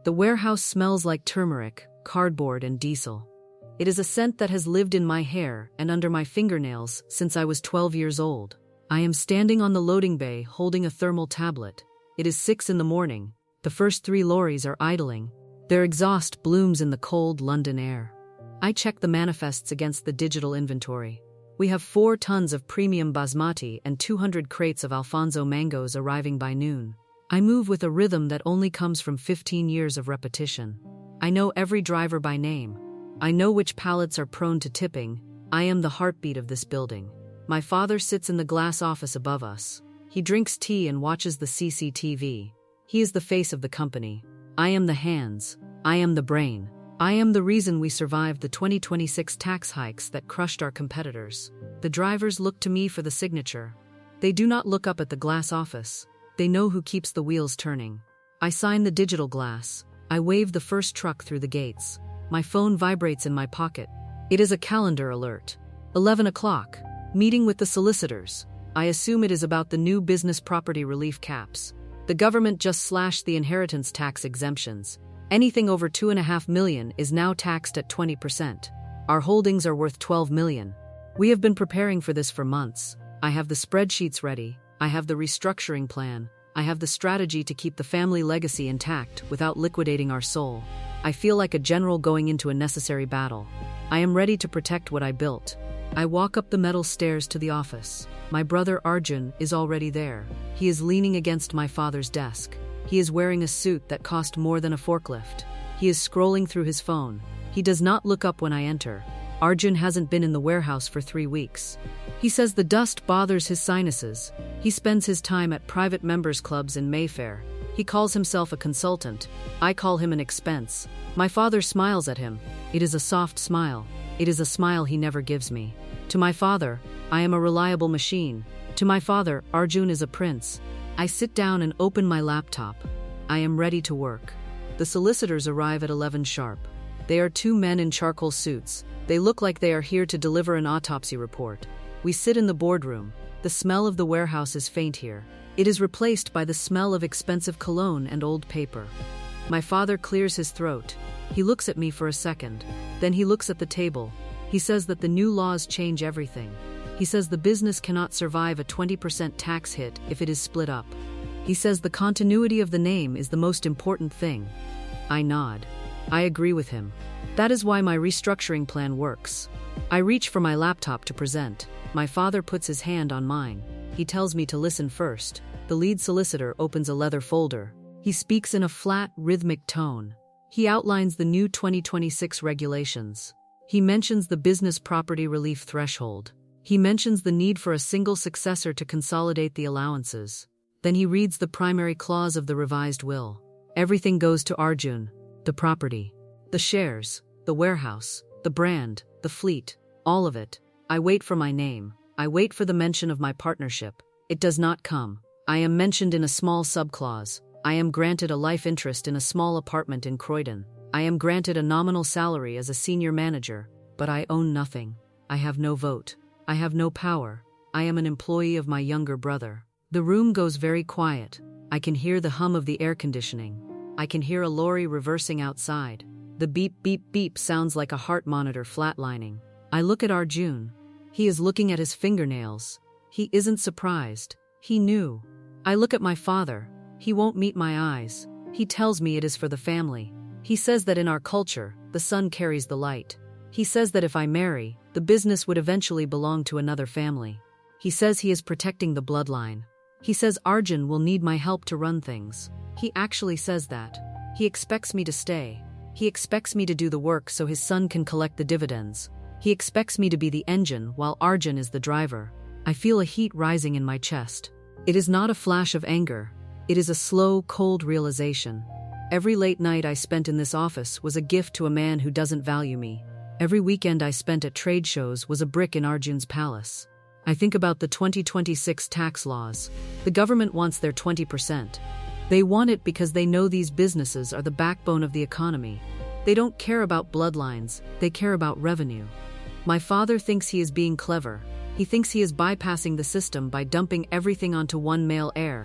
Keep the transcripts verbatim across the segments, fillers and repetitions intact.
The warehouse smells like turmeric, cardboard, and diesel. It is a scent that has lived in my hair and under my fingernails since I was twelve years old. I am standing on the loading bay holding a thermal tablet. It is six in the morning. The first three lorries are idling. Their exhaust blooms in the cold London air. I check the manifests against the digital inventory. We have four tons of premium basmati and two hundred crates of Alfonso mangoes arriving by noon. I move with a rhythm that only comes from fifteen years of repetition. I know every driver by name. I know which pallets are prone to tipping. I am the heartbeat of this building. My father sits in the glass office above us. He drinks tea and watches the C C T V. He is the face of the company. I am the hands. I am the brain. I am the reason we survived the twenty twenty-six tax hikes that crushed our competitors. The drivers look to me for the signature. They do not look up at the glass office. They know who keeps the wheels turning. I sign the digital glass. I wave the first truck through the gates. My phone vibrates in my pocket. It is a calendar alert. eleven o'clock. Meeting with the solicitors. I assume it is about the new business property relief caps. The government just slashed the inheritance tax exemptions. Anything over two and a half million is now taxed at twenty percent. Our holdings are worth twelve million. We have been preparing for this for months. I have the spreadsheets ready. I have the restructuring plan. I have the strategy to keep the family legacy intact without liquidating our soul. I feel like a general going into a necessary battle. I am ready to protect what I built. I walk up the metal stairs to the office. My brother Arjun is already there. He is leaning against my father's desk. He is wearing a suit that cost more than a forklift. He is scrolling through his phone. He does not look up when I enter. Arjun hasn't been in the warehouse for three weeks. He says the dust bothers his sinuses. He spends his time at private members' clubs in Mayfair. He calls himself a consultant. I call him an expense. My father smiles at him. It is a soft smile. It is a smile he never gives me. To my father, I am a reliable machine. To my father, Arjun is a prince. I sit down and open my laptop. I am ready to work. The solicitors arrive at eleven sharp. They are two men in charcoal suits. They look like they are here to deliver an autopsy report. We sit in the boardroom. The smell of the warehouse is faint here. It is replaced by the smell of expensive cologne and old paper. My father clears his throat. He looks at me for a second. Then he looks at the table. He says that the new laws change everything. He says the business cannot survive a twenty percent tax hit if it is split up. He says the continuity of the name is the most important thing. I nod. I agree with him. That is why my restructuring plan works. I reach for my laptop to present. My father puts his hand on mine. He tells me to listen first. The lead solicitor opens a leather folder. He speaks in a flat, rhythmic tone. He outlines the new twenty twenty-six regulations. He mentions the business property relief threshold. He mentions the need for a single successor to consolidate the allowances. Then he reads the primary clause of the revised will. Everything goes to Arjun. The property, the shares, the warehouse, the brand, the fleet, all of it. I wait for my name. I wait for the mention of my partnership. It does not come. I am mentioned in a small subclause. I am granted a life interest in a small apartment in Croydon. I am granted a nominal salary as a senior manager, but I own nothing. I have no vote. I have no power. I am an employee of my younger brother. The room goes very quiet. I can hear the hum of the air conditioning. I can hear a lorry reversing outside. The beep beep beep sounds like a heart monitor flatlining. I look at Arjun. He is looking at his fingernails. He isn't surprised. He knew. I look at my father. He won't meet my eyes. He tells me it is for the family. He says that in our culture, the sun carries the light. He says that if I marry, the business would eventually belong to another family. He says he is protecting the bloodline. He says Arjun will need my help to run things. He actually says that. He expects me to stay. He expects me to do the work so his son can collect the dividends. He expects me to be the engine while Arjun is the driver. I feel a heat rising in my chest. It is not a flash of anger. It is a slow, cold realization. Every late night I spent in this office was a gift to a man who doesn't value me. Every weekend I spent at trade shows was a brick in Arjun's palace. I think about the twenty twenty-six tax laws. The government wants their twenty percent. They want it because they know these businesses are the backbone of the economy. They don't care about bloodlines, they care about revenue. My father thinks he is being clever. He thinks he is bypassing the system by dumping everything onto one male heir.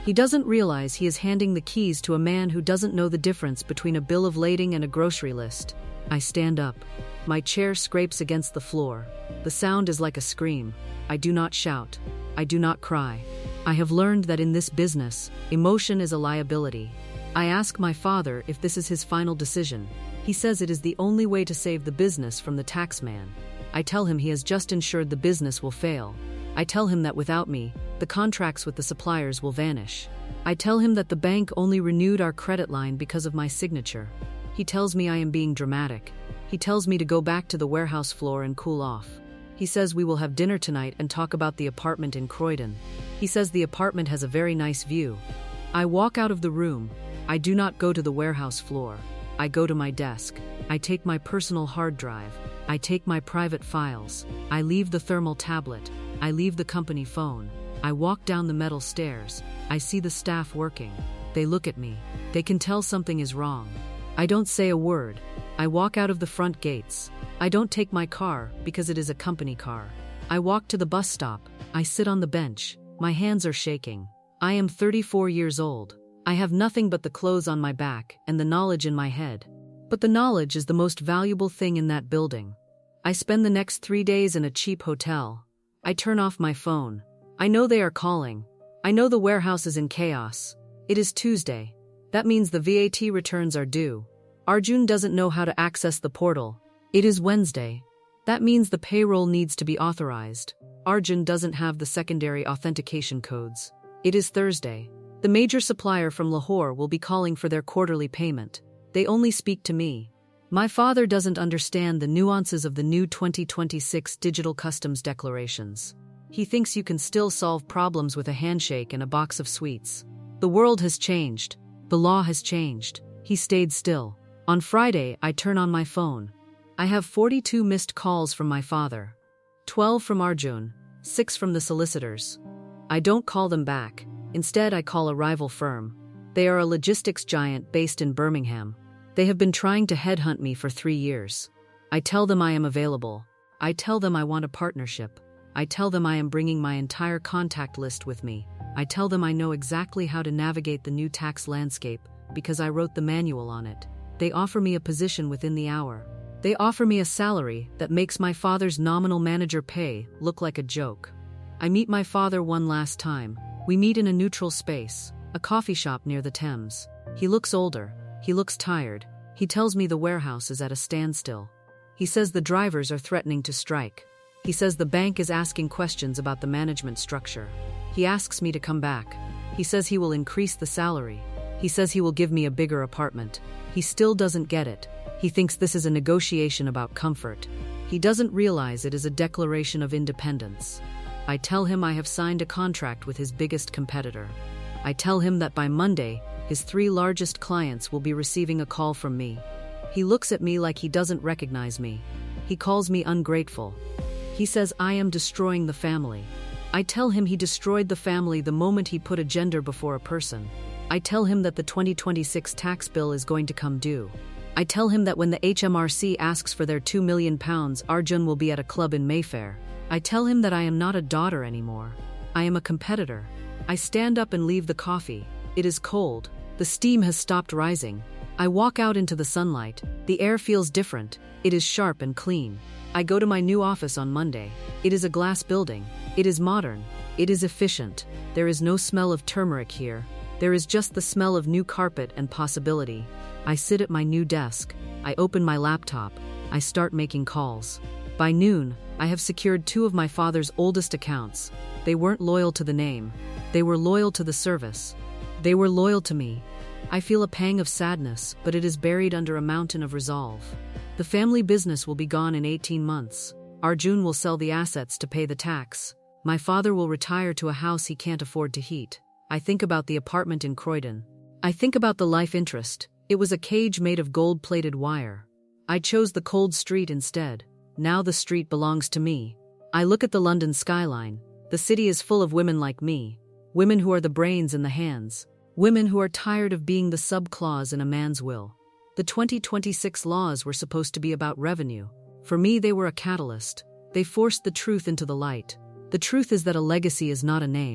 He doesn't realize he is handing the keys to a man who doesn't know the difference between a bill of lading and a grocery list. I stand up. My chair scrapes against the floor. The sound is like a scream. I do not shout. I do not cry. I have learned that in this business, emotion is a liability. I ask my father if this is his final decision. He says it is the only way to save the business from the taxman. I tell him he has just ensured the business will fail. I tell him that without me, the contracts with the suppliers will vanish. I tell him that the bank only renewed our credit line because of my signature. He tells me I am being dramatic. He tells me to go back to the warehouse floor and cool off. He says we will have dinner tonight and talk about the apartment in Croydon. He says the apartment has a very nice view. I walk out of the room. I do not go to the warehouse floor. I go to my desk. I take my personal hard drive. I take my private files. I leave the thermal tablet. I leave the company phone. I walk down the metal stairs. I see the staff working. They look at me. They can tell something is wrong. I don't say a word. I walk out of the front gates. I don't take my car because it is a company car. I walk to the bus stop. I sit on the bench. My hands are shaking. I am thirty-four years old. I have nothing but the clothes on my back and the knowledge in my head. But the knowledge is the most valuable thing in that building. I spend the next three days in a cheap hotel. I turn off my phone. I know they are calling. I know the warehouse is in chaos. It is Tuesday. That means the V A T returns are due. Arjun doesn't know how to access the portal. It is Wednesday. That means the payroll needs to be authorized. Arjun doesn't have the secondary authentication codes. It is Thursday. The major supplier from Lahore will be calling for their quarterly payment. They only speak to me. My father doesn't understand the nuances of the new twenty twenty-six digital customs declarations. He thinks you can still solve problems with a handshake and a box of sweets. The world has changed. The law has changed. He stayed still. On Friday, I turn on my phone. I have forty-two missed calls from my father. twelve from Arjun, six from the solicitors. I don't call them back. Instead, I call a rival firm. They are a logistics giant based in Birmingham. They have been trying to headhunt me for three years. I tell them I am available. I tell them I want a partnership. I tell them I am bringing my entire contact list with me. I tell them I know exactly how to navigate the new tax landscape because I wrote the manual on it. They offer me a position within the hour. They offer me a salary that makes my father's nominal manager pay look like a joke. I meet my father one last time. We meet in a neutral space, a coffee shop near the Thames. He looks older. He looks tired. He tells me the warehouse is at a standstill. He says the drivers are threatening to strike. He says the bank is asking questions about the management structure. He asks me to come back. He says he will increase the salary. He says he will give me a bigger apartment. He still doesn't get it. He thinks this is a negotiation about comfort. He doesn't realize it is a declaration of independence. I tell him I have signed a contract with his biggest competitor. I tell him that by Monday, his three largest clients will be receiving a call from me. He looks at me like he doesn't recognize me. He calls me ungrateful. He says I am destroying the family. I tell him he destroyed the family the moment he put a gender before a person. I tell him that the twenty twenty-six tax bill is going to come due. I tell him that when the H M R C asks for their two million pounds, Arjun will be at a club in Mayfair. I tell him that I am not a daughter anymore. I am a competitor. I stand up and leave the coffee. It is cold. The steam has stopped rising. I walk out into the sunlight. The air feels different. It is sharp and clean. I go to my new office on Monday. It is a glass building. It is modern. It is efficient. There is no smell of turmeric here. There is just the smell of new carpet and possibility. I sit at my new desk. I open my laptop. I start making calls. By noon, I have secured two of my father's oldest accounts. They weren't loyal to the name. They were loyal to the service. They were loyal to me. I feel a pang of sadness, but it is buried under a mountain of resolve. The family business will be gone in eighteen months. Arjun will sell the assets to pay the tax. My father will retire to a house he can't afford to heat. I think about the apartment in Croydon. I think about the life interest. It was a cage made of gold-plated wire. I chose the cold street instead. Now the street belongs to me. I look at the London skyline. The city is full of women like me. Women who are the brains and the hands. Women who are tired of being the sub-clause in a man's will. The twenty twenty-six laws were supposed to be about revenue. For me, they were a catalyst. They forced the truth into the light. The truth is that a legacy is not a name.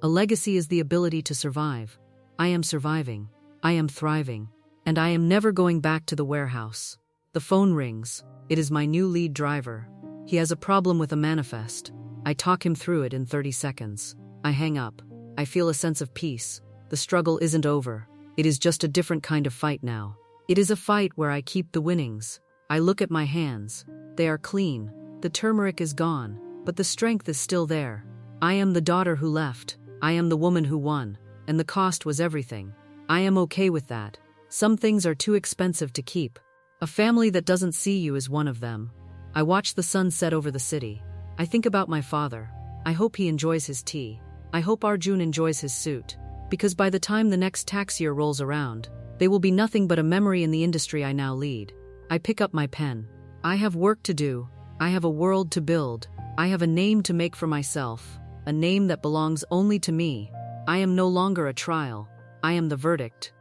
A legacy is the ability to survive. I am surviving. I am thriving. And I am never going back to the warehouse. The phone rings. It is my new lead driver. He has a problem with a manifest. I talk him through it in thirty seconds. I hang up. I feel a sense of peace. The struggle isn't over. It is just a different kind of fight now. It is a fight where I keep the winnings. I look at my hands. They are clean. The turmeric is gone, but the strength is still there. I am the daughter who left. I am the woman who won. And the cost was everything. I am okay with that. Some things are too expensive to keep. A family that doesn't see you is one of them. I watch the sun set over the city. I think about my father. I hope he enjoys his tea. I hope Arjun enjoys his suit. Because by the time the next tax year rolls around, they will be nothing but a memory in the industry I now lead. I pick up my pen. I have work to do. I have a world to build. I have a name to make for myself. A name that belongs only to me. I am no longer a trial. I am the verdict.